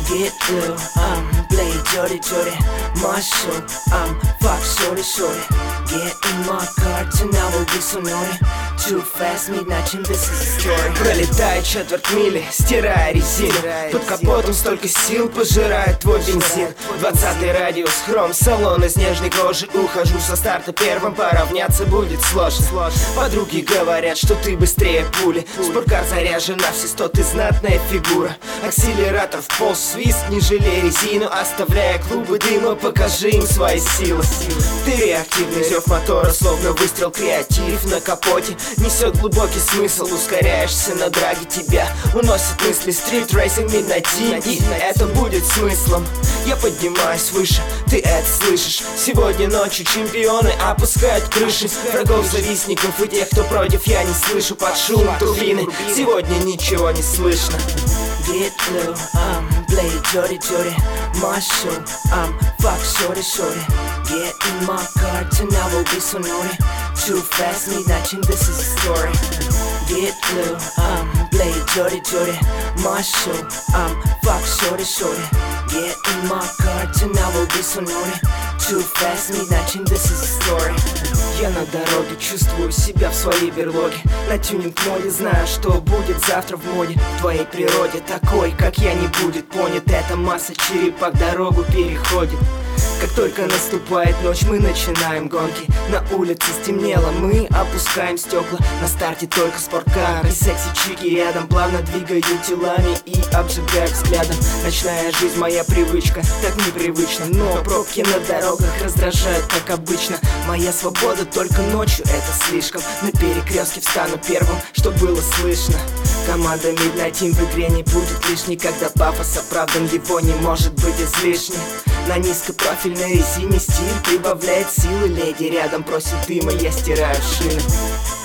Get low, play dirty, dirty. Marshall, fuck shorty, shorty. Get in my car, tonight will be so naughty. Too fast, midnight, and this is a story. Пролетает четверть мили, стирая резину. Под капотом столько сил пожирает твой бензин. 20-й радиус, хром, салон из нежной кожи. Ухожу со старта первым, поравняться будет сложно. Подруги говорят, что ты быстрее пули. Спорткар заряжен на все 100, ты знатная фигура. Акселератор в пол, свист, не жалей резину. Оставляя клубы дыма, покажи им свои силы. Ты реактивный зев мотора, словно выстрел, креатив на капоте. Несет глубокий смысл, ускоряешься на драге, тебя уносит мысли. Street Racing, Midnight Team, и это будет смыслом. Я поднимаюсь выше, ты это слышишь. Сегодня ночью чемпионы опускают крыши. Врагов, завистников и тех, кто против, я не слышу. Под шум турбины сегодня ничего не слышно. Get low, play dirty, dirty. Marshall, fuck shorty, shorty. Get in my car, tonight will be so naughty. Too fast, midnight, and this is a story. Get low, play dirty, dirty. Marshall, fuck shorty, shorty. Get in my car, tonight will be so naughty. Too fast, midnight, and this is a story. Я на дороге, чувствую себя в своей берлоге. На тюнинг-моде, знаю, что будет завтра в моде. В твоей природе такой, как я, не будет понят. Эта масса черепах дорогу переходит. Как только наступает ночь, мы начинаем гонки. На улице стемнело, мы опускаем стекла. На старте только спорткар и секси-чики рядом. Плавно двигаю телами и обжигаю взглядом. Ночная жизнь моя привычка, так непривычно. Но пробки на дорогах раздражают, как обычно. Моя свобода только ночью, это слишком. На перекрестке встану первым, что было слышно. Команда Midnight Team в игре не будет лишней. Когда пафос оправдан, его не может быть излишне. На низкопрофильной резине стиль прибавляет силы. Леди рядом просит дыма, я стираю шины.